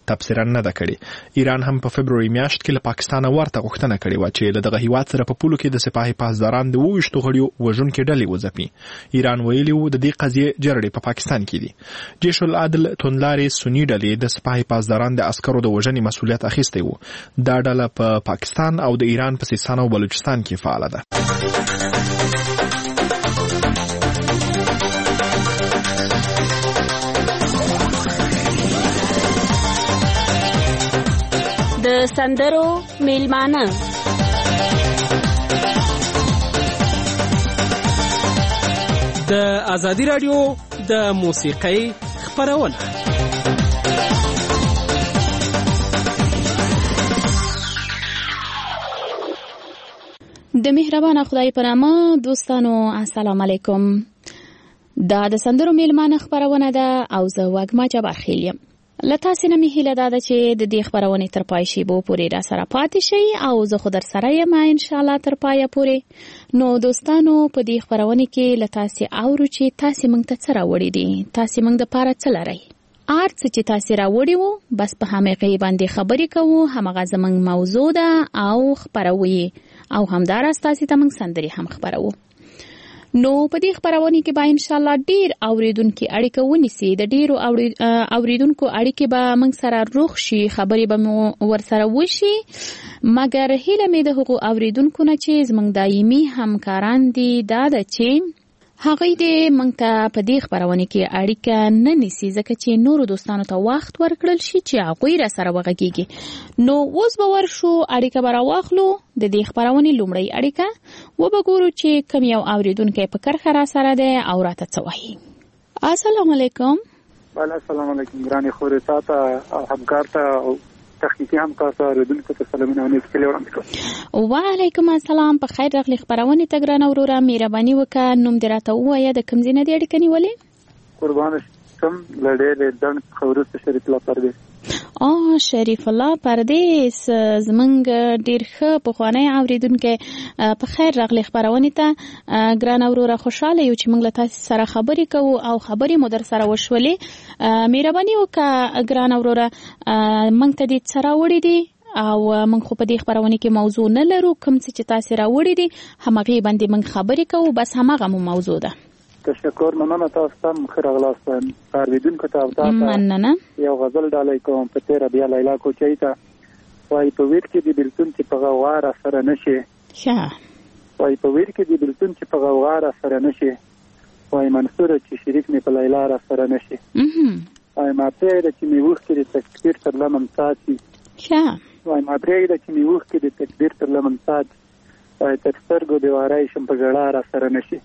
تبصره نه ده کړې. ایران هم په فبرवरी میاشت کې له پاکستان ورته غوښتنه کړې و چې له دغه هیواد سره په پولو کې د سپاهي پاسداران د 28 غړیو وژونکو ډلې وځپي. ایران ویلي و د دې قضیې جرړې په پاکستان کې دي. جيش العدل توندلارې سنی ډلې د سپاهي پاسداران د عسکرو د وژنې مسؤلیت اخیستی و. دا ډله په پاکستان او د ایران په سیستان او بلوچستان کې فعال ده. د سندرو میلمانه د ازادي رادیو د موسیقۍ خبرونه. د مهربان خدای په نامه دوستانو السلام علیکم. دا د سندرو میلمانه خبرونه ده او زه وګما جبار خیلیم. لته سینه می هیله ده چې د دې خبرونه تر پای شي بو پوری را سره پاتې شي او زه خو در سره یم ان شاء الله تر پای پوری. نو دوستانو په دې خبرونه کې لته سي اورو چې تاسو موږ ته څه راوړی دي، تاسو موږ د پاره څه لرئ. ارڅ چې تاسو راوړی وو بس په همغه باندې خبرې کوو، همغه زمنګ موضوع ده او خبروي او همدارس تاسو ته موږ سندري هم خبرو. نو په دې خبرونه کې به ان شاء الله ډیر اوریدونکو اړیکه ونیسي، د ډیرو اوریدونکو اړیکه به موږ سره روغ شي، خبرې به مو ور سره وشي. مګر هیله مې د هغو اوریدونکو نه چې زموږ دایمي همکاران دي دا د چې هغه دې موږ ته په دې خبرونه کې اړیکه نه نیسي ځکه چې نورو دوستانو ته وخت ورکړل شي چې هغه را سره وغږیږي. نو اوس به ورشو اړیکه به راواخلو د دې خبرونه لومړی اړیکه و به ګورو چې کوم یو اوریدونکو په کرخه را سره ده او راته څه وایي. السلام علیکم. السلام علیکم ګراني خوري تاسو او همکار ته تخنیکی همکار ته اوریدونکو ته سلامونه او نیت کلی وړاندې کوم. وعلیکم السلام. په خیر راغلی خبرونه ته ګران اوروره مهرباني وکړه نوم دې راته ووایه د کوم ځای نه دې اړیکه نیولې؟ قربان شم لړې دن خورست شریف الله پردیس. شریف الله پردیس زمونږ ډیر ښه پخوانی اوریدونکو په خیر راغلی خبرونه ته ګران اوروره خوشاله یو چې موږ له تاسو سره خبرې کوو او خبرې مو در سره وشولې. مهرباني وکړه ګران اوروره موږ ته دې څه راوړي دي او موږ خو په دې خبرونه کې موضوع نه لرو، کوم څه چې تاسو راوړي دي همغه باندې موږ خبرې کوو، بس همغه مو موضوع ده. تشکر مننه تاسو ته خیر اغلاستان اوریدونکو ته تاسو مننه. یو غزل ډالۍ کوم په تیر بیا لیلا کوچی ته وای په ویر کې د بلتون چې په غوار سره نشي. وای په ویر کې د بلتون چې په غوار سره نشي. وای منصور چې شریک می په لیلا را سره نشي. وای ما ته چې می وښ کې د تکبیر تر لمن ساتي. وای ما پرې چې می وښ کې د تکبیر تر لمن ساتي. وای تر سترګو دی وارای شم په ګړا را سره نشي.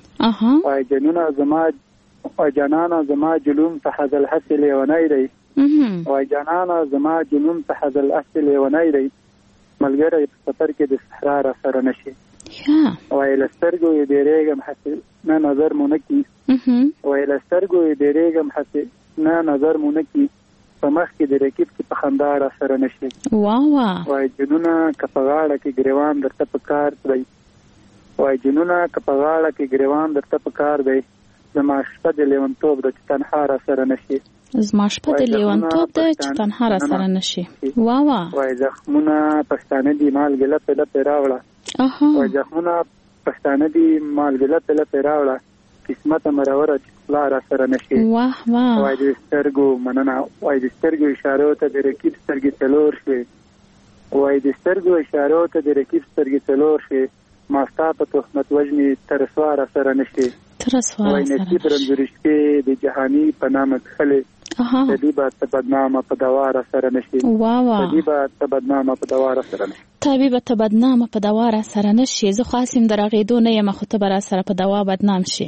وای جنونه زما وای جانانا زما جلوم ته حذل حسل ونای دی. وای جانانا زما جنون ته حذل حسل ونای دی. ملګری په سفر کې د صحرا را سره نشي. وای لسترګو یې ډېرېږم حسل نه نظر مونږ کی. وای لسترګو یې ډېرېږم حسل نه نظر مونږ کی. په مخ کې د رکیب کې په خندا را سره نشي. وای جنونه کپغاړه کې ګریوان درته په کار دی. وای جنونه کپغاړه کې ګریوان درته په کار دی. زما شپه د لیونتوب د تنها را سره نشي. زما شپه د لیونتوب د تنها را سره نشي. وای زخمونه پښتانه دی مالګله په لپه راوړه. وای زخمونه پښتانه دی مالګله په لپه راوړه. قسمت مروره چې لا را سره نشي. وای د سترګو مننه. وای د سترګو اشاره ته د رکیب سترګې تلور شي. وای د سترګو اشاره ته د رکیب سترګې تلور شي. ما ستا په تهمت وجنی تر سوار سره نشي. وای نصیب رنځوري شپې د جهانی په نامه خلې. طبيبه ته بدنامه په دوار سره نشي. طبيبه ته بدنامه په دوار سره نشي. طبيبه ته بدنامه په دوار سره نشي. زه خاصم درغې دونه یم خو ته بر سره په دوا بدنام شي.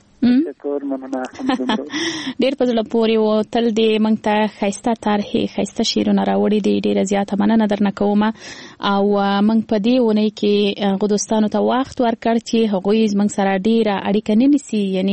شکر مننه. ډېر په زړه پورې و تل دې موږ ته ښایسته طرحې ښایسته شعرونه راوړي دي. ډېره زیاته مننه درنه کوم او موږ په دې اونۍ کې هغو دوستانو ته وخت ورکړ چې هغوی زموږ سره ډېره اړیکه نه نیسي، یعنی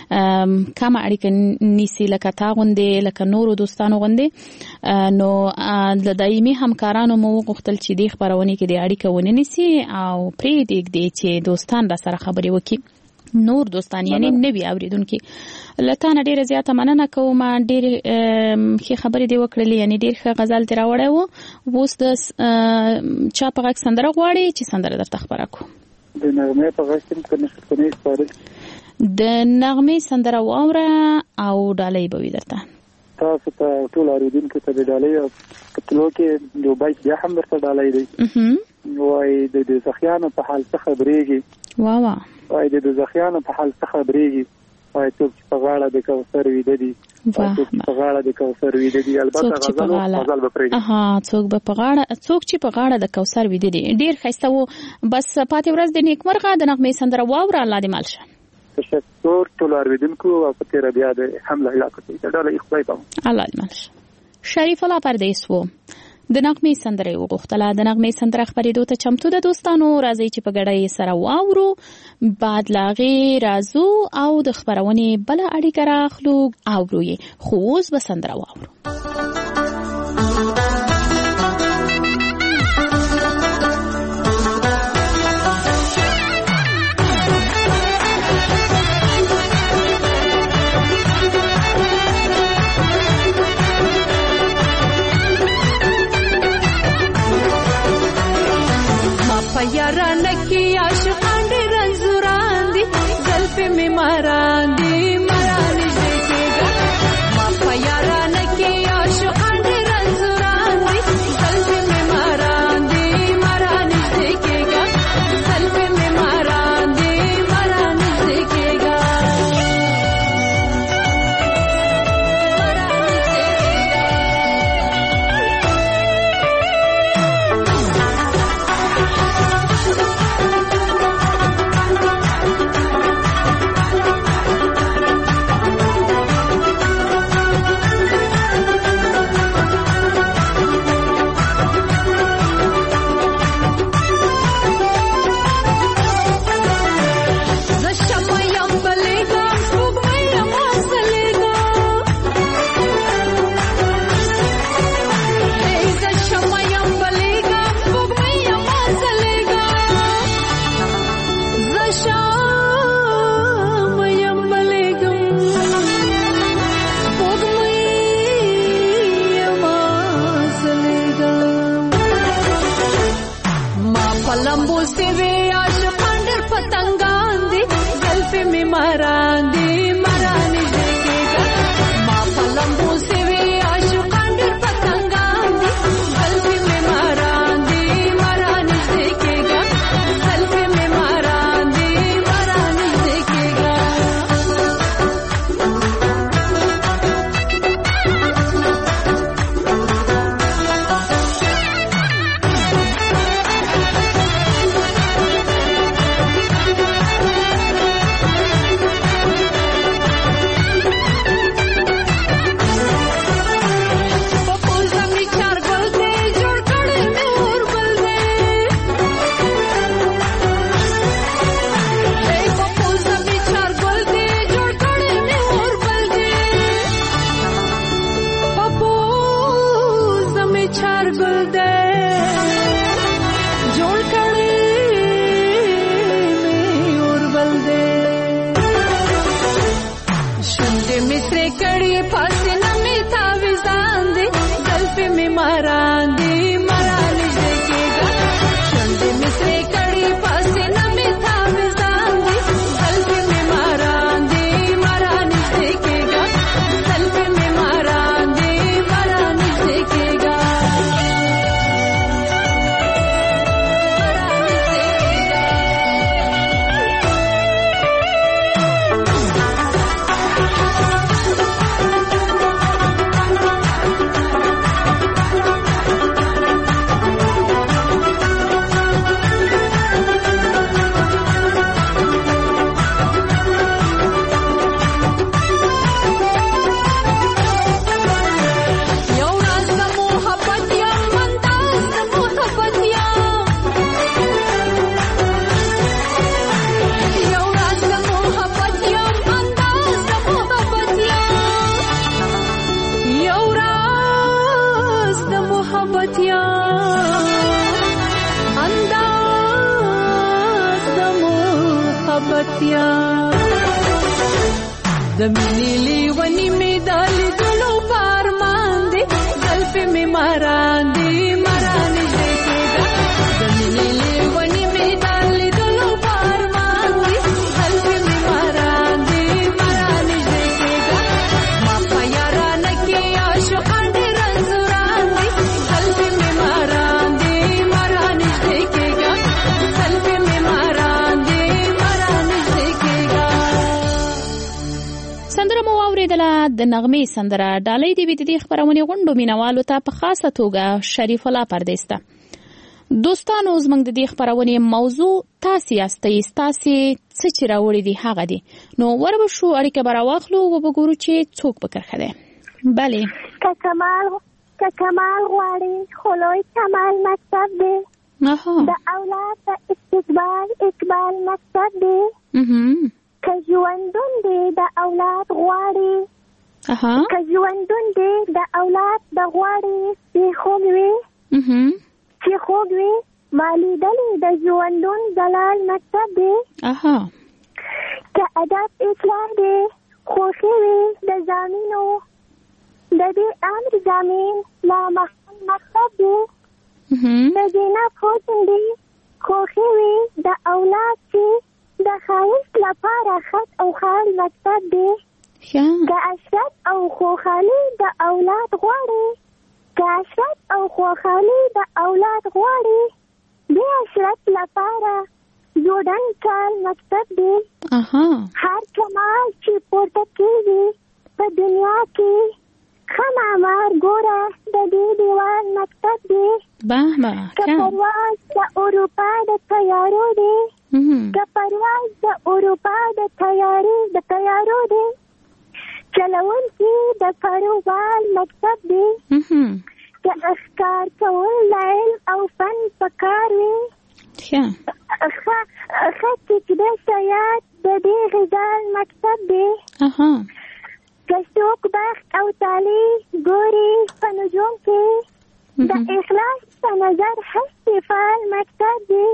کمه اړیکه نیسي لکه تا غوندې لکه نورو دوستانو غوندې. نو د دایمي همکارانو مو وغوښتل چې دې خپرونې کې د اړیکه ونه نیسي او پرېږدي چې دوستان را سره خبرې وکړي. نور دوستان یعنی نوی اوریدونکو لته نه ډیره زیاته مننه کوم. ډیر ښه خبرې دی وکړلې، یعنی ډیر ښه غزل دی راوړی وو. اوس د چا په غږ سندره غواړي چې سندره درته خبره کو؟ د نغمې په غږ کې کنه سپارل د نغمې سندره واوره او ډالۍ به وي درته. تاسو ته ټول اوریدونکو ته د ډالۍ او کتلو کې یو بایت بیا هم درته ډالۍ دی. وای د دوزخیانو په حال څه خبرېږي، وای د دوزخیانو په حال څه خبرېږي، وای څوک چې په غاړه د کوثر ویده دي، څوک چې په غاړه د کوثر ویده دي. البته غزل به پرېږدي. څوک چې په غاړه د کوثر ویده دي. ډیر ښایسته و. بس پاتې ورځ د نیکمرغه د نغمې سندره واوره. الله دې مل شه. تشکر ټول اوریدونکو او په تیر بیا د حمله علاقه ته ډاله خدای پام. الله دې مل شه. شریف الله پردیس و د نغمې سندره وغوښتله. د نغمې سندره خبرېدو ته چمتو ده دوستانو. راځئ چې په ګډه یې سره واورو. بعد لاغې راځو او د خبرونې بله اړیکه راخلو. اورو یې خو اوس به سندره واورو. یاران کی عاشقان دی رنزوران دی زلف می ماران دی مران دیکھےگا. ما یاران کی عاشقان دی رنزوران دی زلف می ماران دی مران دیکھےگا. زلف می ماران دی مران دیکھےگا. زړورتیا د مینې لیونی مې د لیدلو په ارمان دی زلفې مې ماران دي ماران نږدې کېږه د مینې لیونی مې د لیدلو په ارمان دی زلفې مې ماران دي ماران نږدې کېږه ما په یارانه کې عاشقان ډېر رنځوران دي زلفې مې ماران دي ماران نږدې کېږه زلفې مې ماران دي ماران نږدې کېږه. سندره مو واورېدله د نغمې سندره ډالۍ دې وي د دې خپرونې غونډو مینوالو ته په خاصه توګه شریف الله پردیس ته. دوستانو زموږ د دې خپرونې موضوع تاسې یاستئ ستاسې څه چې راوړي دي هغه دي نو وربشو اړیکه به راواخلو وبګورو چې څوک په کرښه دی. بلې که کمال غواړي خو لوی کمال مکتب دی د اولاد د اقبال مکتب دی که ژوندون دی د اولاد غواړي که ژوندون دی د اولاد د غواړي چې خوږ وي ما لیدلې د ژوندون جلال مکتب دی که ادب اصلاح دی خوښي وي د زامینو د دې امر زامین لا مکتب دی د زینب حسن دی خوښي وي د اولاد چې د ښایست لپاره خط او خال مکتب دی که اشرت او خوخالي د اولاد غواړي د اشرت لپاره جوړن کال مکتب دی هر کمال چې پورته کېږي په دنیا کې خمامار ګوره د دې دیوال مکتب دی که پرواز د اروپا د تیارو دی چلونکي د کاروبار مکتب دی که افکار کول د علم او فن پکار وي ښه ټیکده شیات د دې غزال مکتب دی که څوک بخت او تالي ګوري په نجوم کې د اخلاص په نظر هستې فعال مکتب دی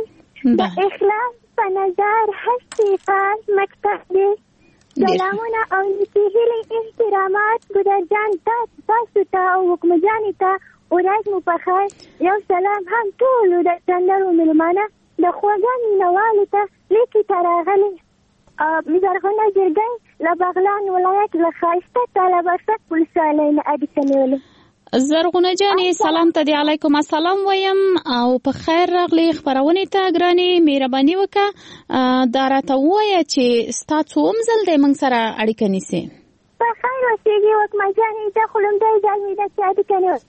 سلامونه او نیکې هیلې احترامات ګودرجان تاسو ته او حکمجانې ته ورځ مو په خیر یو سلام هم ټولو د سندرو مېلمانه د خوږه مینوالو ته لیکې ته راغلي زرغونه جرګۍ له بغلان ولایت له ښایسته طالبرسک ولسوالۍ نه اډیسه نیولې. زرغونه جانې سلام ته دی علیکم السلام وایم او په خیر راغلی خپرونې ته ګرانې مهرباني وکړه دا راته ووایه چې ستا څوم ځل دی موږ سره اړیکه نیسې. په خیر اوسېږي وکمه جانې زه خو لومړی ځل مې ده چې اړیکه نیوم.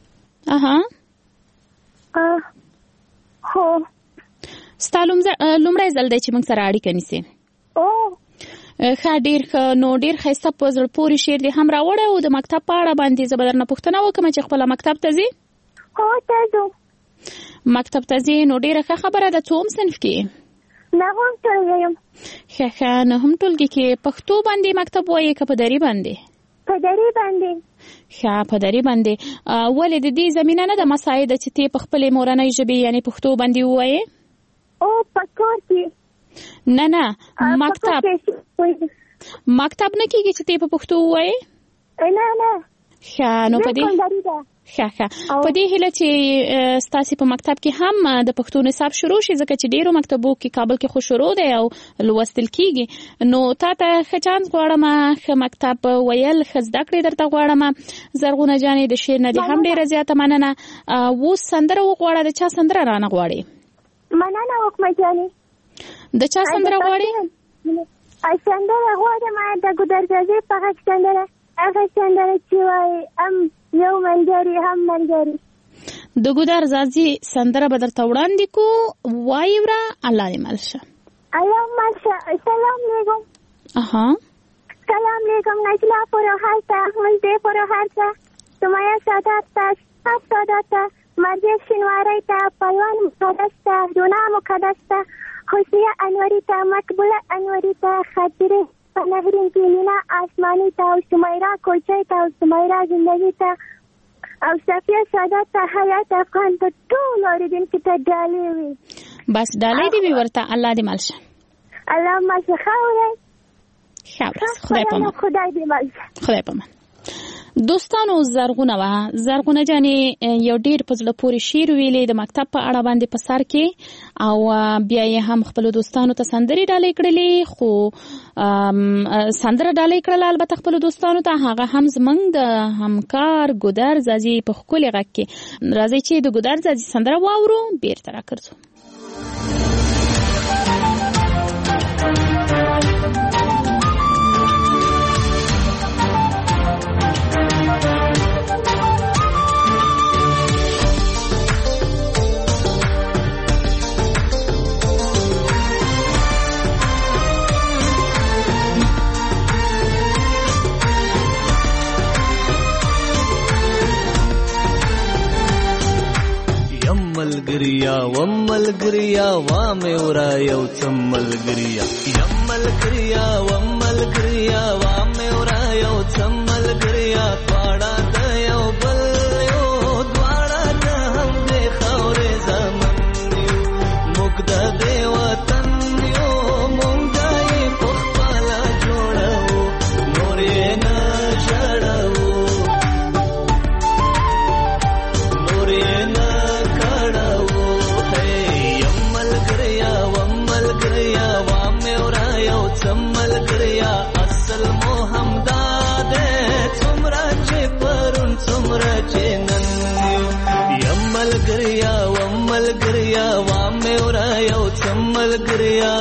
هو ستا لومړی ځل دی چې موږ سره اړیکه نیسې. ښه ډېر ښه نو ډېر ښایسته په زړه پورې شعر دې هم راوړی او د مکتب په اړه باندې زه به درنه پوښتنه وکړم چې خپله مکتب ته ځې؟ هو ته ځو. مکتب ته ځې نو ډېره ښه خبره ده. څوم صنف کې؟ نهم ټولګی یم. ښه نهم ټولګي کې پښتو باندې مکتب وایې که په دري باندې؟ په دري باندې. ښه په دري باندې. ولې د دې زمینه نه ده مساعده چې ته په خپلې مورنۍ ژبې یعنې پښتو باندې ووایې؟ په کور کې نه مکتب نه کېږي چې ته په پښتو ووایې؟ نه ښه نو په دې په دې هیله چې ستاسې په مکتب کې هم د پښتو نصاب شروع شي ځکه چې ډېرو مکتبو کې کابل کې خو شروع دی او لوستل کېږي نو تا ته ښه چانس غواړم ښه مکتب ویل ښه زده کړې درته غواړم. زرغونه جانې د شعر نه دې هم ډېره زیاته مننه. اوس سندره وغواړه. د چا سندره رانه غواړې؟ مننه وکمه جانې. د چا سندره غواړې؟ سندره غواړم د ګودرزازې په غږ سندره هغه سندره چې وایي هم یو ملګري هم ملګري. د ګودرزازې سندره به درته وړاندې کو وایي وره. الله دې مل شه. الله مل شه. سلام علیکم. سلام علیکم نجلا پروهر ته مزدې پروهر ته سمایا سادات ته سادات ته مرجع شینواری ته پروان مقدس ته دونا مقدس ته خوشیه انوری ته مقبوله انوری ته خاطره نهرین کلینا آسمانی ته او سمیرا کوچی ته او سمیرا زندگی ته او صفیه سادات ته حیات افغان ته ټول اوریدونکو ته ډالۍ وي. بس ډالۍ دې وي ورته. الله دې مل شه. الله ماشه خاوره خدای په من دوستانو زرغونه جانې یو ډیر په زړه پورې شعر ویلې د مکتب په اړه باندې په سر کې او بیا یې هم خپل دوستانو ته سندري ډالۍ کړلې خو سندره ډالۍ کړل البته خپل دوستانو ته هغه هم زمنګ د همکار ګودر زازي په خولي غږ کې راځي چې د ګودر زازي سندره واورو بیرته راکړو ملګریا وا مې ورا یو څم ملګریا یم ملګریا وا مې ورا یو څم ملګریا پاړه د یو بل یو دواړه د هم دې خاورې زمن یو موږ د دې وطن یو موږ یې په خپل جوړو نور یې نه شړو نور یې نه ملګریا اصل مو همدا ده څومره چې پرون څومره چې نن یم ملګریا وا مې ورا یو څم ملګریا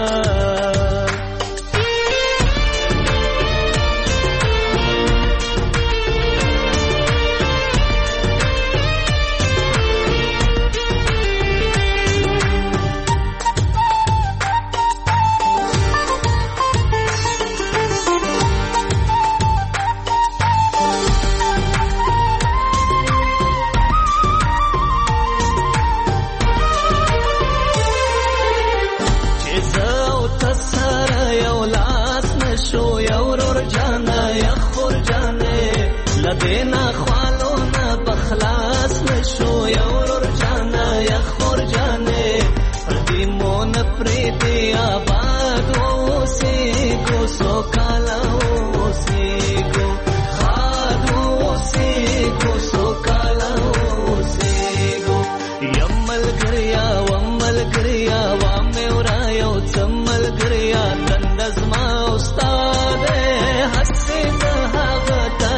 دینا خوالو نا بخلاص نشو یور جانا یا خور جانے پردی مون پریتی آباد اوسی گو سو کالا اوسی گو خاد اوسی گو سو کالا اوسی گو یم ملګریا وا مې ورا یو څم ملګریا دندز ما استاد حسې زهاغه ته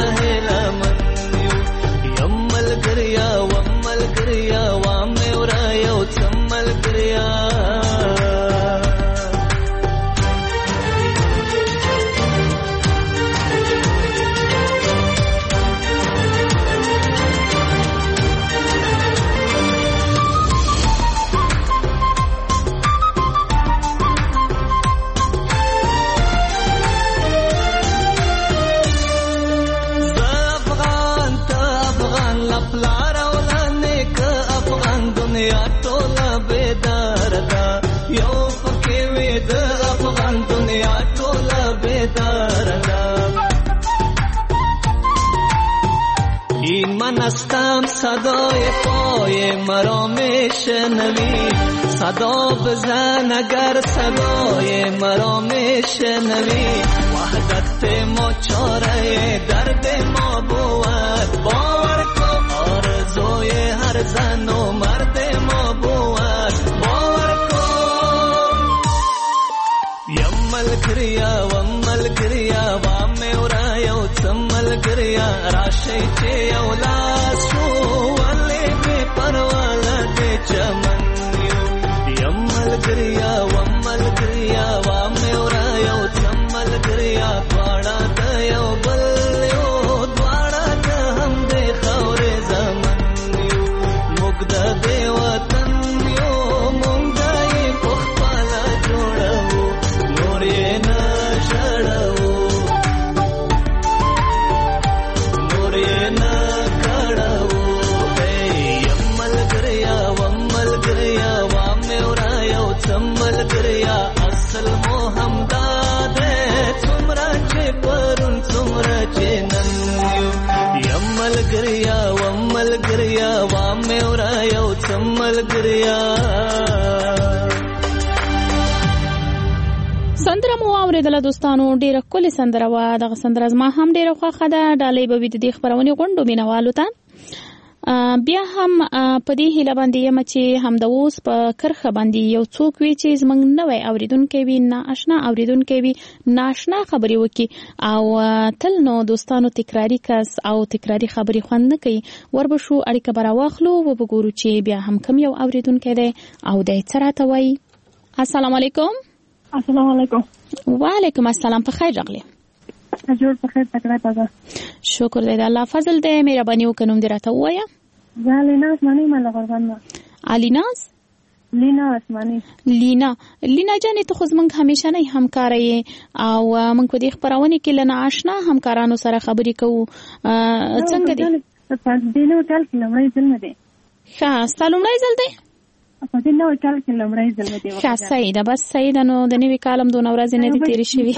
ملګریا وا مې ورا یو څم ملګریا منستم صدای پای مرا میشنوی صدا بزن اگر صدای مرا میشنوی وحدت ما چاره درد ما بود باور کن آرزوی هر زن و مرد ما بود باور کن یم ملګریا وا مې ورا یو څم ملګریا راشي چې یو لاس شو ولې بې پروا لګې چمن یم ملګریا وا مې ورا یو څم ملګریا دواړه د یو بل یو دواړه د هم دې خاورې زمن موږ د دې وطن یو موږ یې په خپل جوړو نور یې نه شړو ملګریا اصل مو همدا ده څومره چې پرون څومره چې نن یم ملګریا وا مې ورا یو څم ملګریا سندره مو اوریدله دوستانو، ډیره ښکلې سندره وه. دغه سندره زما هم ډیره خوښه ده. ډالۍ به وي د دې خپرونې غونډو مینوالو ته. بیا هم په دې هیله باندې یم چې همدا اوس په کرښه باندې یو څوک وي چې زموږ نوی اوریدونکی وي، نااشنا اوریدونکی وي، نااشنا خبرې وکړي او تل نو دوستانو تکراري کس او تکراري خبرې خوند نه کوي. وربشو اړیکه به راواخلو و وګورو چې بیا هم کوم یو اوریدونکی دی او دی څه راته وایي. السلام علیکم. السلام علیکم. وعلیکم السلام. په خیر راغلی. جوړ په خیر تکړه تازه. شکر دی، الله فضل دی. مهرباني وکړه نوم دې راته ووایه. زه لینا اسماني مله غربانه. الیناز؟ لینا اسماني. لینا جانې ته خو زموږ همیشنی همکاره یې او موږ په دې خپرونې کې له نااشنا همکارانو سره خبرې کوو. څنګه دی؟ په دې نو کال کې لومړی ځل نه دی. ښه، ستا لومړی ځل دی؟ په دې نو کال کې لومړی ځل نه دی. ښه، صحیح ده. بس صحیح ده. نو د نوي کال هم دونه ورځې نه دي تېرې شوي.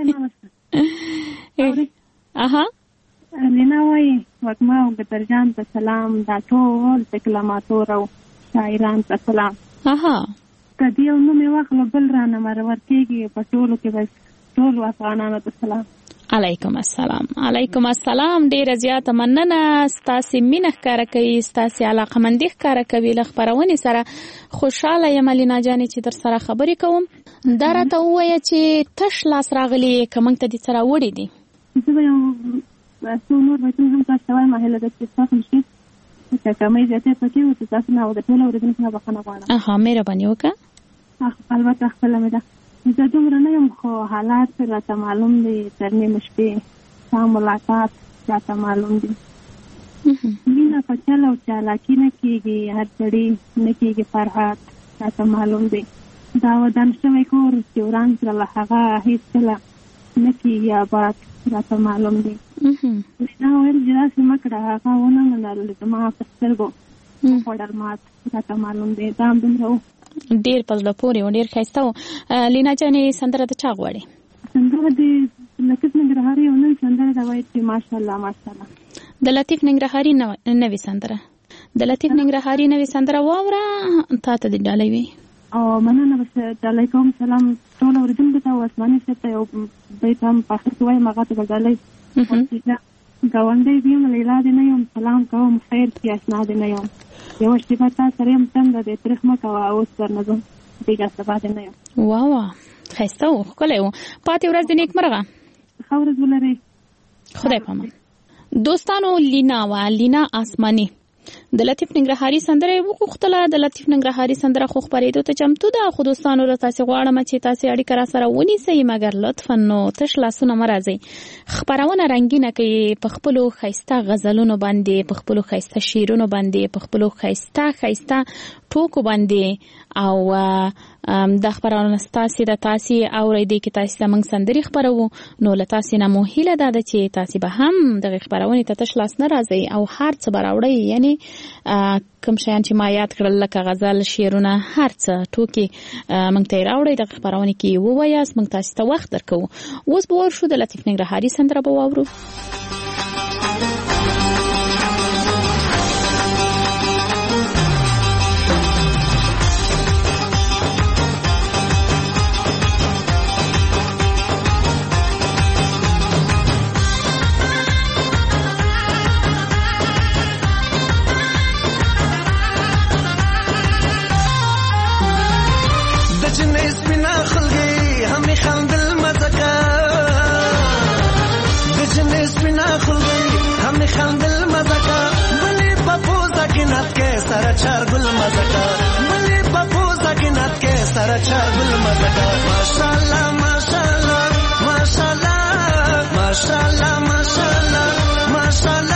اها لینا وایي وږمه او ګدرجان ته سلام، دا ټول تکلماتور او شاعران ته سلام. اها که دې یو نوم یې واخلو بل رانه مرور کېږي، په ټولو کې بس ټولو افغانانو ته سلام. علیکم السلام. علیکم السلام. ډیره زیاته مننه. ستاسې مینه ښکاره کوي، ستاسې علاقمندي ښکاره کوي. له خپرونې سره خوشحاله یم لینا جانې چې در سره خبرې کوم. دا راته ووایه چې تش لاس راغلی که موږ ته دې څه راوړي دي؟ زه به یو څو نور بیتونه هم تاسو ته وایم. هیله ده چې ستاسو مشکل چې کمۍ زیاتې پکې وي چې تاسو نه او د ټولو اورېدونکو نه بخښنه غواړم. مهرباني وکړه. البته خپله مې ده. زه دومره نه یم خو حالات راته معلوم دي. تر نیمې شپې ستا ملاقات راته معلوم دي. مینه په چل او چالاکي نه کېږي، هر سړي نه کېږي فرحات راته معلوم دي. دا ودان شوی کور چې وران کړه له هغه هېڅکله نه کېږي آباد راته معلوم دي. لینا ویل چې داسې مه کړه، هغه ونه منل زما په سترګو وخوړل مات راته معلوم دي. دا هم دومره و. ډیر په زړه پورې و، ډیر ښایسته و. لینا جانې سندره د چا غواړې؟ سندره د لطیف ننګرهاري یو نوې سندره ده، وایي چې ماشاءالله ماشاءالله. د لطیف ننګرهاري نوې سندره. د لطیف ننګرهاري نوې سندره واوره، تا ته دې ډالۍ وي. او مننه. بس ډالۍ کوم. سلام ټولو اورېدونکو ته او اسماني صاحب ته یو بیت هم په اخر کې وایم، هغه ته به ډالۍ ګاونډی یم، لیلا دې نه یم، سلام کوم، خیر چې اشنا دې نه یم، یوه شېبه تا سره یم تنده دې تریخ مه کوه، اوس درنه ځم دیګه سبا دې نه یم. واه ښایسته و، ښکلی و. پاتې ورځ دې نیکمرغه. ښه ورځ ولرئ. خدای پامان. دوستانو لینا وه، لینا آسماني. د لطیف ننګرهاري سندره یې وغوښتله. د لطیف ننګرهاري سندره خو خپرېدو ته چمتو ده، خو دوستانو له تاسې غواړم چې تاسې اړیکه را سره ونیسئ، مګر لطفا نو تش لاسونه مه راځئ. خپرونه رنګینه کوي په خپلو ښایسته غزلونو باندې، په خپلو ښایسته شعرونو باندې، په خپلو ښایسته ټوکو باندې. او د خپرونه ستاسې د تاسې اورېدې کې تاسې زموږ سندرې خپروو، نو له تاسې نه مو هیله ده چې تاسې به هم دغې خپرونې ته تش لاس نه راځئ او هر څه به راوړئ. یعنې کوم شیان چې ما یاد کړل لکه غزل، شعرونه، هر څه ټوکې موږ ته یې راوړئ، دغې خپرونې کې یې ووایاست، موږ تاسې ته وخت درکوو. اوس به ورشو د لطیف ننګرهاري سندره به واورو. سره چار گل مزکا بلی پپوزا گنات کے سره چار گل مزکا ماشاءاللہ ماشاءاللہ ماشاءاللہ ماشاءاللہ ماشاءاللہ ماشاءاللہ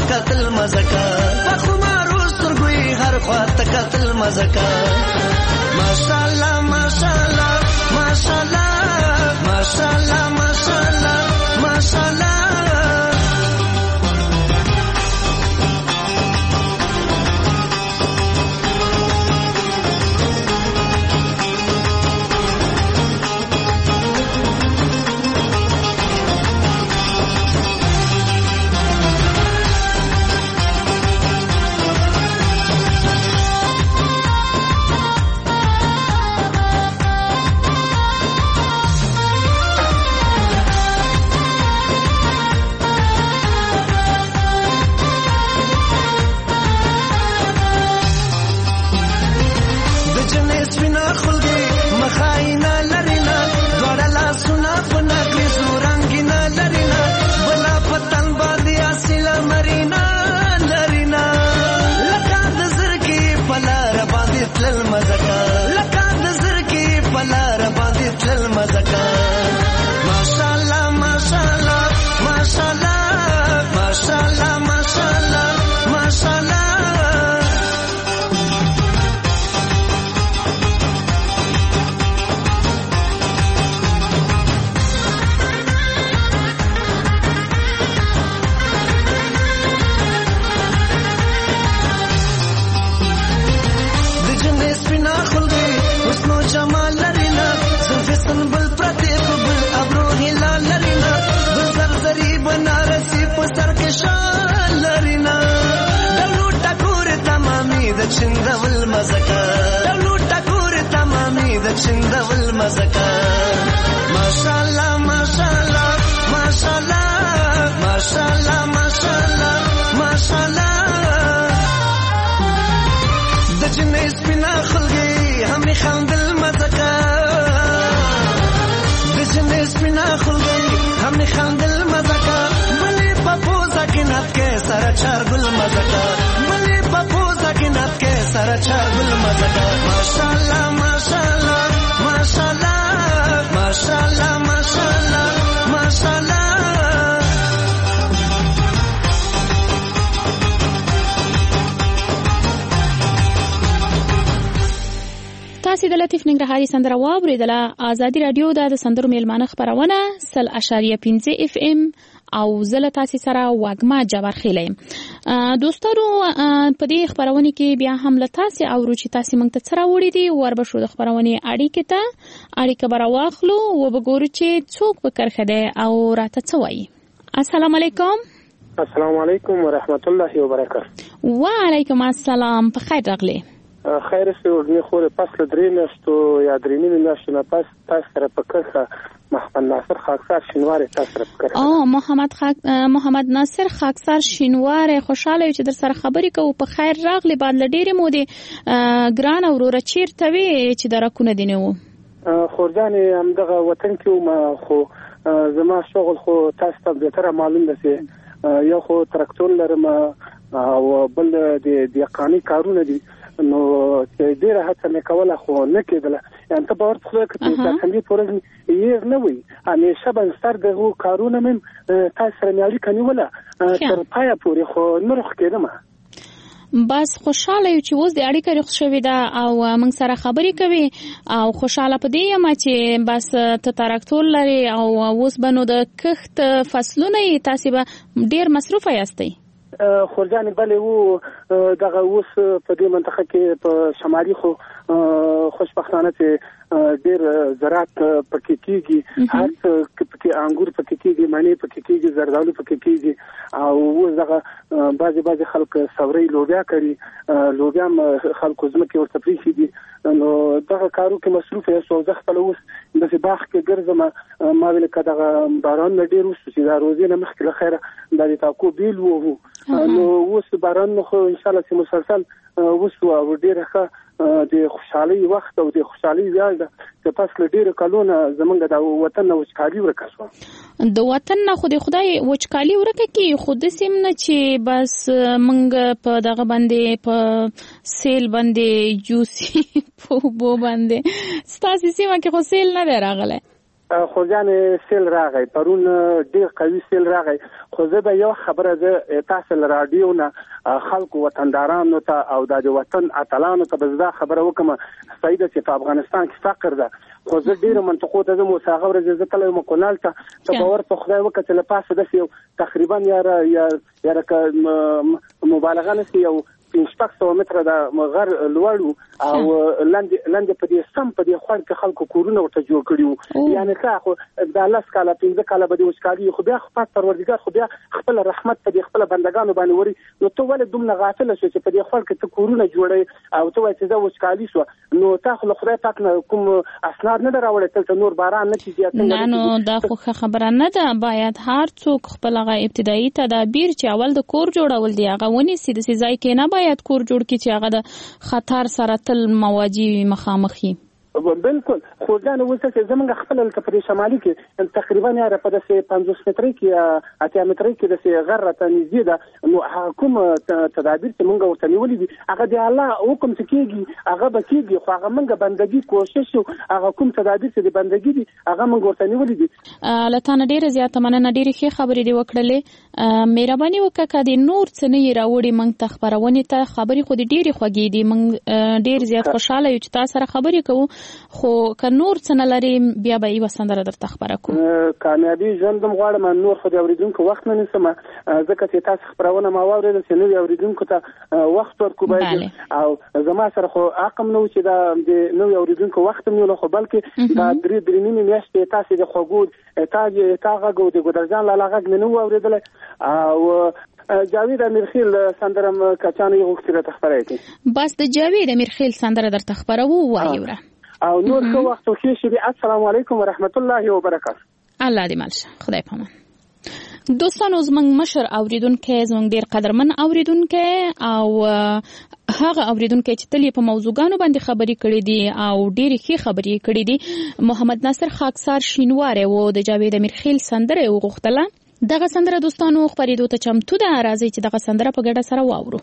قتل مزکا خمارو سترګوي هر خوا قتل مزکا ماشاءالله ماشاءالله ماشاءالله ماشاءالله ماشاءالله ماشاءالله تاسو د لطیف ننګرهاري سندره واوریدله. آزادي رادیو د سندرو میلمانه خبرونه 100.5 FM او زله تاسو سره واګما جبر خیلې. دوستانو په دې خبرونه کې بیا هم لتاسي او چې تاسو موږ ته سره وړي دي وربشو د خبرونه اړیکه براواخلو او وګورو چې څوک به کرخده او راته څه وایي. السلام علیکم. السلام علیکم ورحمت الله وبرکاته. وعلیکم السلام. په خیر راغلی. خیر سه ورنه خو پس له درې میاشتو یا درې میاشتو نه پس تاسو سره په کرخه محمد ناصر خاکسار شینواری تاسو سره په کرخه محمد ناصر خاکسار شینواری خوشاله چې در سره خبرې کوو. په خیر راغلی. بعد له ډېرې مودې ګران وروره چیرته وې چې درکونه دي نه و؟ خورجان همدغه وطن کې ما خو زما شغل خو تاسو ته به تر معلوم ده یو خو تراکتور لرم او بل د قانوني کارونه دي نو چې ډیره هڅه مې کوله خو نه کېدله. یعنې ته به ورته خدای که څنګه پورې یې نه وي همیشه به سر دغه کارونه مې تاسو سره مې اړیکه نیوله تر پایه پورې خو نه رخ کېدم. بس خوشاله یو چې اوس د اړیکه رخ شوې ده او موږ سره خبرې کوي او خوشاله په دې یم چې بس ته تراکتور لري او اوس به نو د کښت فصلونه تاسو به ډیر مصروفه یاستئ. خورجان بلې وو دغه اوس په دې منطقه کې په شمالي خو خوشبختانه چې ډېر زراعت پکې کېږي. هر څه پکې انګور پکې کېږي، مڼې پکې کېږي، زردالو پکې کېږي او اوس دغه بعضې خلک سورۍ لوبیا کوي. لوبیا هم خلکو ځمکې ورته پرېښي دي نو دغه کارو کې مصروف یاست او زه خپله اوس داسې باغ کې ګرځم. ما ویل که دغه باران نه ډېر وشو چې دا روزې نه مخکې له خیره دا د تاکو بیل وو نو اوس باران نه خو انشاءالله چې مسلسل وشو او ډېره ښه د خوشحالۍ وخت او د خوشحالۍ ویاړ ده چې پس له ډېرو کلونو زمونږ د وطن نه وچکالي ورکه شوه. د وطن نه خو د خدای وچکالي ورکه کې خو داسې هم نه چې بس موږ په دغه باندې په سیل باندې جوسي په اوبو باندې ستاسې سیمه کې خو سیل نه دی راغلی. خوځان سیل راغی پرون ډیر قوي سیل راغی خو زه به یو خبره زه تاسو له رادیو نه خلکو وطندارانو ته او د وطن اتلانو ته به زه خبره وکم صحیح ده چې په افغانستان کې فقر ده خو زه ډیر منطقو ته زه مساغه ورځ زه تل مکونال ته باور په خدای وکړه چې له پاسه د یو تقریبا یا مبالغه نشي یو 500 متره د مغر لوړو او لاندې په دې سم په دې خوړ کې خلکو کورونه ورته جوړ کړیو یعنی ښه خو د الله سکاله 15 کاله به د وشکالي خو بیا خپل پروردګار خو بیا خپل رحمت په دې خپل بندگانو باندې وري نو ته ولې دومره غافل شې چې په دې خوړ کې ته کورونه جوړې او ته وایې چې دا وشکالي شو نو تاسو له خدای پاک نه کوم اسناد نه راوړل ته نور باران نه کیږي نه نو دا خو خبره نه ده باید هر څوک خپل هغه ابتدایي تدابیر چې اول د کور جوړول دي هغه ونی سي د ځای کې نه باید کور جوړ کی چې هغه د خطر سره تل مواجه مخامخي بالکل خو دا نو څه چې زمونږ خپل په شمالي کې تقریبا یا په داسې 50 متر کې 80 متر کې داسې غره ته نږدې ده نو حکوم تدابیر چې مونږ ورته نیولې دي هغه د الله حکم څخه کېږي هغه به کېږي خو هغه مونږ بندګي کوشش هغه کوم تدابیر چې د بندګي دي هغه مونږ ورته نیولې دي لته ډیره زیاته مننه ډیره ښه خبرې دی وکړلې مهرباني وکړه کدي نور څه نه راوړي مونږ ته خبرونه ته خبرې خو ډیره خوږې دي مونږ ډیر زیات خوشاله یو چې تاسو سره خبرې کوو خو که نور څه نه لري بیا به یې سندره درته خبره کوم کامیابی ژوند هم غواړم نور خو د اورېدونکو وخت نه نیسم ځکه چې تاسو خبرونه ما واورېدل چې نوي اورېدونکو ته وخت ورکو باید او زما سره خو عقم نه و چې د نوي اورېدونکو وخت هم نه خو بلکې دا درې نیمې میاشتې تاسو د خوږو تا غږ د ګودرجان لاله غږ مې نه و اورېدلی او جاوید امیرخیل سندرم کچانو یو وخت راته خبرې کوي بس د جاوید امیرخیل سندره درته خبره وایو او نور څه وخت خو شي السلام علیکم ورحمت الله وبرکاته الله دې مالشه خدای پامان دوستانو زمنګ مشر اوریدونکو زمنګ ډیر قدرمن اوریدونکو او هغه اوریدونکو چې تلې په موضوعګانو باندې خبرې کړې دي او ډېری ښه خبرې کړې دي محمد ناصر خاکسار شینواره وو د جاوید امیرخیل سندره وغوښتله دغه سندره دوستانو خبرېدو ته چمتو ده راځي چې دغه سندره په ګډه سره واورو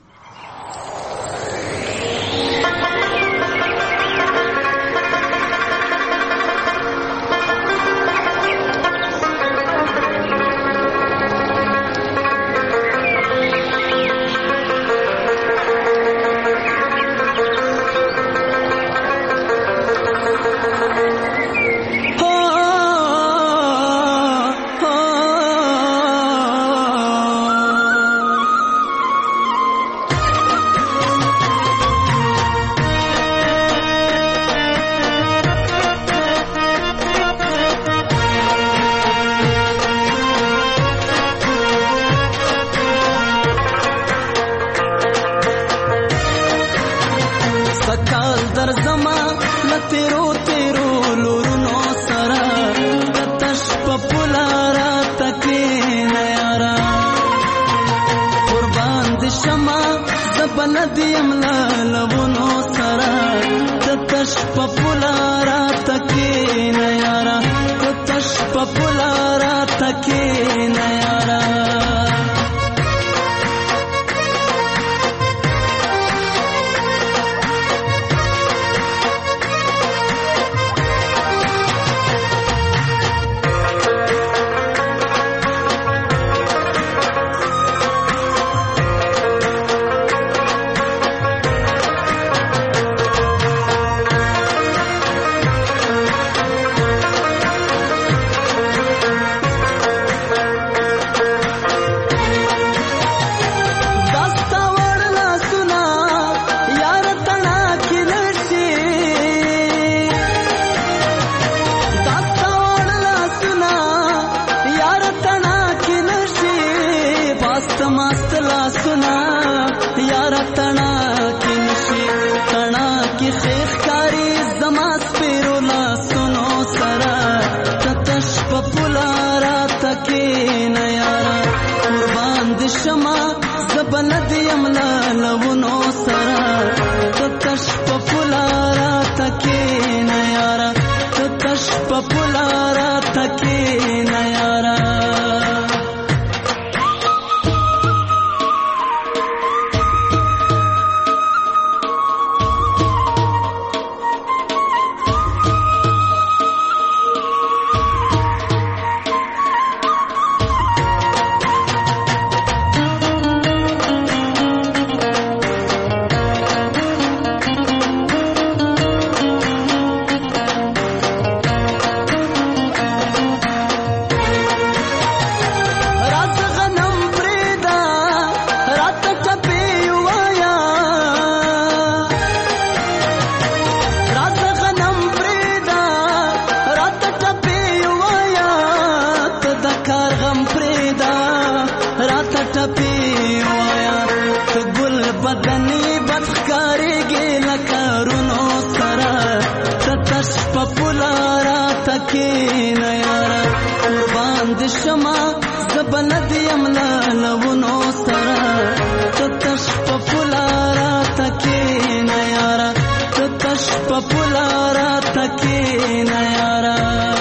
ټپي وایا ته ګل بدني بدخارېږي لکه رونو سره ته تش په پولاره تکېنه یاره قربان دې شمه زه به نه د یم له لونو سره ته تش په پولاره تکېنه یاره ته تش په پولاره تکېنه یاره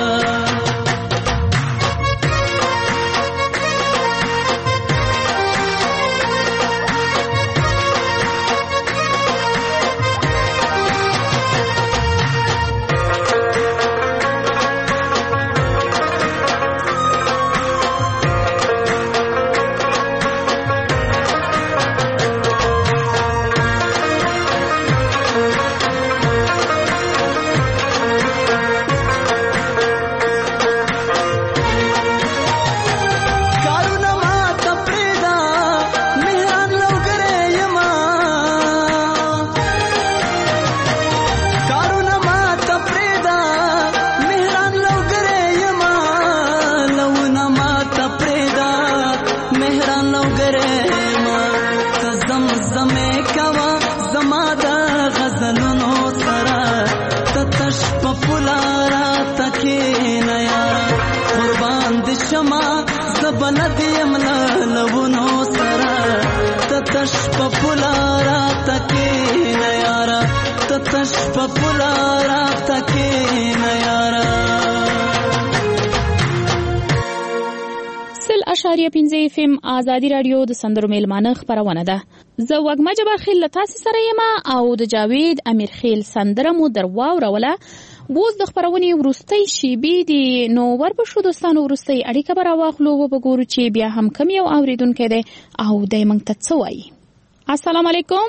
آزادی رادیو د سندرو میلمانه خبرونه ده. زه وګما جبار خیل له تاسو سره یم او د جاوید امیر خیل سندره مو درواوروله. اوس د خبرونې وروستۍ شیبې دي، نو ورپښو دوستانو وروستۍ اړیکه به راواخلو او وګورو چې بیا هم کوم یو اوریدونکی دی او دی موږ ته څه وایي. السلام علیکم.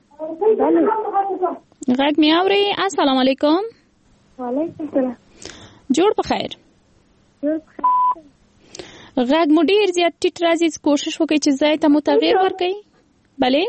غږ مې اوري؟ السلام علیکم. وعلیکم السلام. جوړ په خیر. غږ مو ډیر زیات ټیټ راځي، کوشش وکړئ چې ځای ته مو تغییر ورکړئ. بلې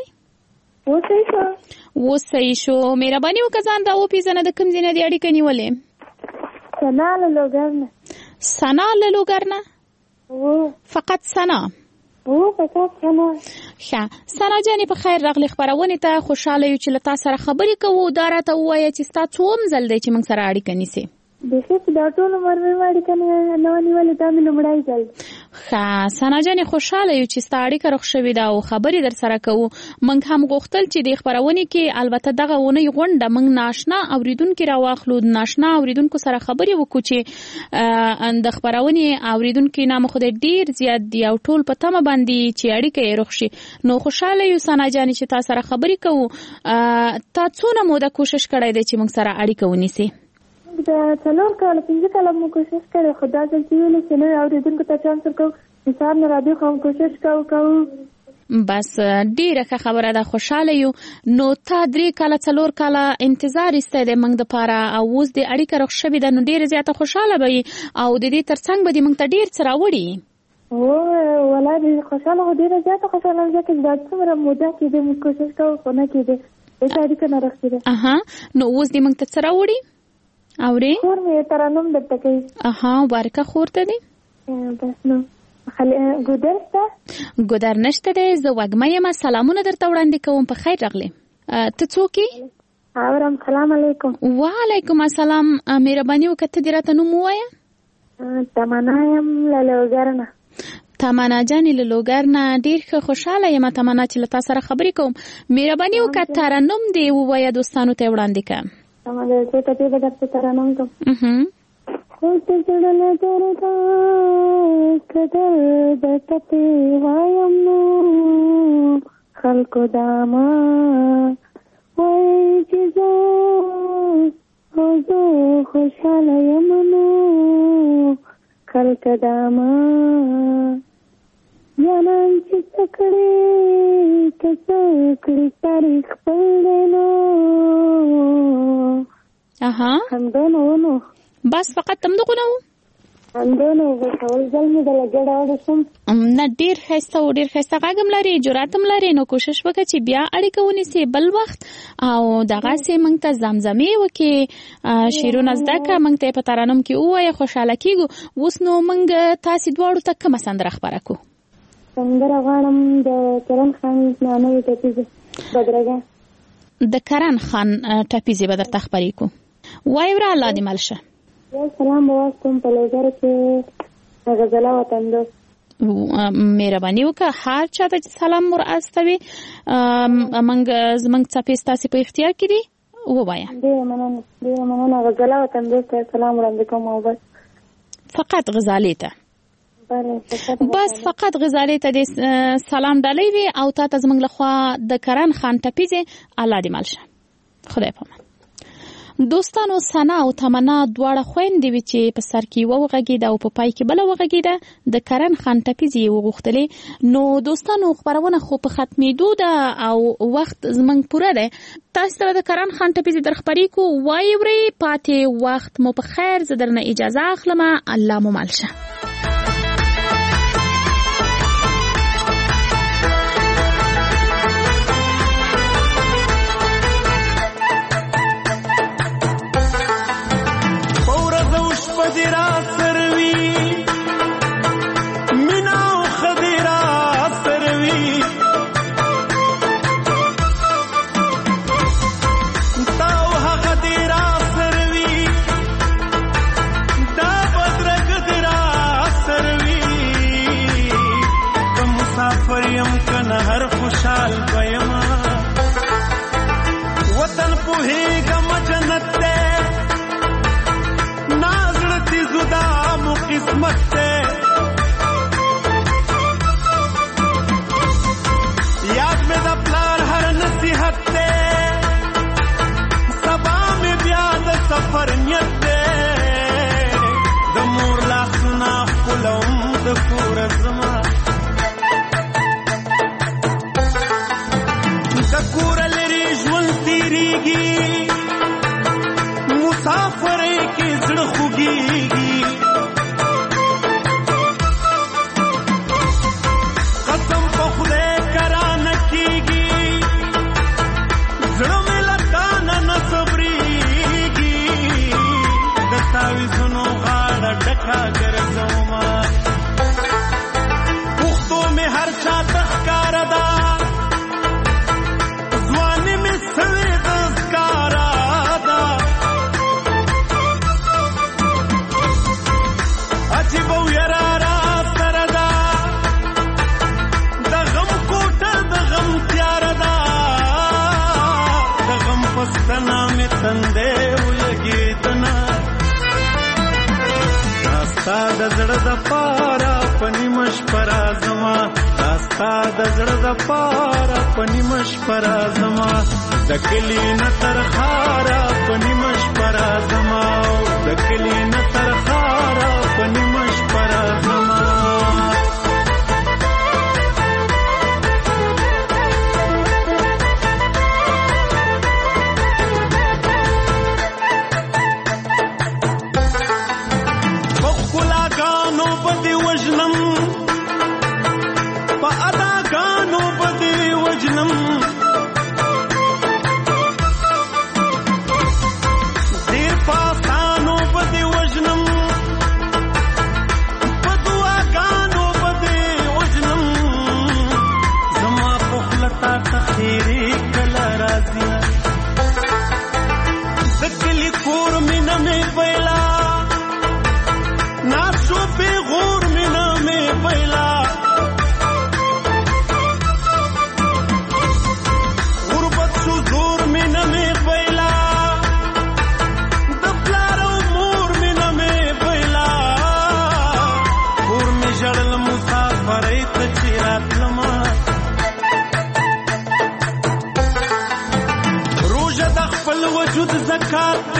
اوس صحیح شو. مهرباني وکړه ځان را وپېژنه، د کوم ځای نه دې اړیکه نیولې؟ سنا له لوګر نه. سنا له لوګر نه؟ فقط سنا؟ فقط سنا. ښه سنا جانې په خیر راغلې خپرونې ته. خوشحاله یو چې له تا سره خبرې کوو. دا راته ووایه چې ستا څوم ځل دی چې موږ سره اړیکه نیسې؟ بیخي په دا ټول عمر مې اړیکه نه نیولې، دا مې لومړی ځل. ښه سنا جانې خوشحاله یو چې ستا اړیکه رخ شوې ده او خبرې در سره کوو. موږ هم غوښتل چې د خپرونې کې البته دغه اونۍ غونډه موږ ناشنا اوریدونکي راواخلو، د ناشنا اوریدونکو سره خبرې وکړو چې د خپرونې اوریدونکي نه مخ دې ډیر زیات دی او ټول په تمه باندې چې اړیکه یې رخ شي. نو خوشحاله یو سنا جانې چې تا سره خبرې کوو. تا څونه موده کوشش کړی دی چې موږ سره اړیکه ونیسې؟ د 4 کاله 5 کاله مو کوشش کړی، خو دا ځل چې ویلې چې نوی اورېدونکو ته چانس ورکوو، مثال نه راډیو خو هم کوشش کوو. بس ډیره ښه خبره ده، خوشحاله یو. نو تا 3 کاله 4 کاله انتظار ایستی دی موږ دپاره او اوس د اړیکه رخ شوې ده، نو ډیره زیاته خوشحاله به یې او د دې تر څنګ به دې موږ ته ډیر څه راوړي. والله خوشحاله خو ډیره زیاته خوشحاله یم، ځکه دا څومره موده کېدی موږ کوشش کوو خو نه کېدی، هېڅ اړیکه نه رسېده. نو اوس دې موږ ته څه راوړي؟ اورې خور مې ترنم درته کوي. مبارکه خور ته دی. بس نو ګودر شته؟ ګودر نشته دی. زه وږمه یم، سلامونه درته وړاندې کوم. په خیر راغلې. ته څوک یې؟ اورم. سلام علیکم. وعلیکم السلام. مهرباني وکړه ته دې راته نوم ووایه. تمنا یم له لوګر نه. تمنا جانې له لوګر نه. ډېر ښه خوشحاله یم تمنا چې له تا سره خبرې کوم. مهرباني وکړه ترنم دې ووایه دوستانو ته وړاندې کړه. ته ته به درته ترنم کوم. خو ته زړه له درده قدر درته پې وایم نو خلکو دا ما وایي چې زه خوشحاله یم نو خلک دا ما یانان چې څه کړې که څه کړې تاریخ خپل دی نو همدانو ونو بس فقط همدغه نه و؟ همدانو اول ځل مې د لګېډه وړسم. نه ډېر ښایسته و، ډېر ښایسته غږ هم لرې، جرات هم لرې. نو کوشش وکړه چې بیا اړیکه ونیسې بل وخت او دغسې موږ ته زمزمې وکړې، شعرونه زده کړه، موږ ته یې په ترنم کې ووایه، خوشحاله کېږو. اوس نو موږ تاسې دواړو ته کومه سندره خپره کړو؟ سندره غواړم د کرن خان نوې ټپیزې بدرګه. د کرن خان ټپیزې به درته خپرې کو. وایي وره الله دې مل شه. یو سلام به واستم په لوګر کې غزله وطن دوست. مهرباني وکړه هر چا ته سلام ور استوي. زمونږ څپې ستاسې په اختیار کې دي ووایه. ډېره مننه غزله وطن دوست ته سلام وړاندې کوم او بس فقط غزالې ته بس فقط غزالې ته دې سلام ډالۍ وي او تا ته زمونږ لخوا د کرن خان ټپیزې الله دې مل شه. خدای پامان. دوستانو ثنا او تمنا دواړه خويندې وي چې په سر کې وغږېده او په پای کې بله وغږېده د کرن خان ټپیزې وغوښتلې. نو دوستانو خبرونه خو په ختمېدو ده او وخت زمونږ پوره ده. تاسو ته د کرن خان ټپیزې در خپرې کو. وایي ورې پاتې وخت مو په خیر. زه درنه اجازه اخلم. الله مو مل شه. خوشحال بيما وطن پوهیگم جنت تے نازلتی زدا مو قسمت تے یاد میں دا پلار ہر نصیحت تے سبا میں بیاد سفر نیت تے دمور لاسنا خلوم دکور زمان کور لري ژوند تیریږي مسافر کې زړه خوږیږي قسم په خدای کران کیږي زړه مې لکانه نه صبرېږي د تعویذونو غاړه ډکه ګرځومه پښتو مې هر چا ته ښکاره ده تندې ویګیدنا داستا د زړه د پارا پنی مش پرازما داستا د زړه د پارا پنی مش پرازما د کلی نه تر خارا پنی مش پرازما د کلی نه تر خارا پنی مش پرازما زکات